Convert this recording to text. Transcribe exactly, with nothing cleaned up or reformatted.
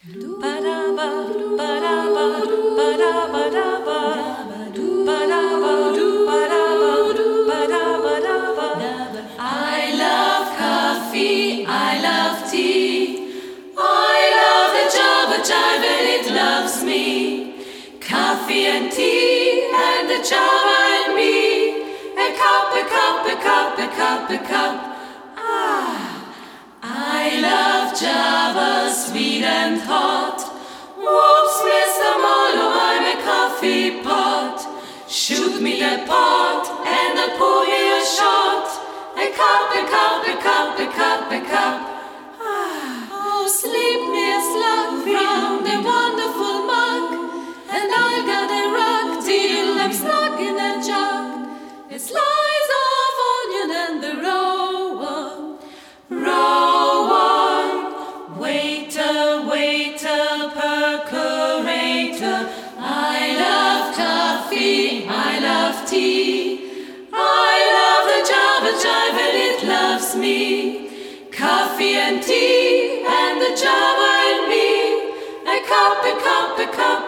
I love coffee, I love tea, I love the Java jive and it loves me. Coffee and tea and the Java and me. A cup, a cup, a cup, a cup, a cup. Ah, I love Java, sweet and hot. Whoops, Mister Marlowe, I'm a coffee pot. Shoot me the pot and a pour me a shot. A cup, a cup, a cup, a cup, a cup. Ah, oh, sleep me a slug from the wonderful mug, and I'll get a rug till I'm snug in a jug. A slice of onion and the rowan, rowan. Waiter, waiter, percolator. I love coffee, I love tea, I love the Java jive and it loves me. Coffee and tea and the Java and me. A cup, a cup, a cup.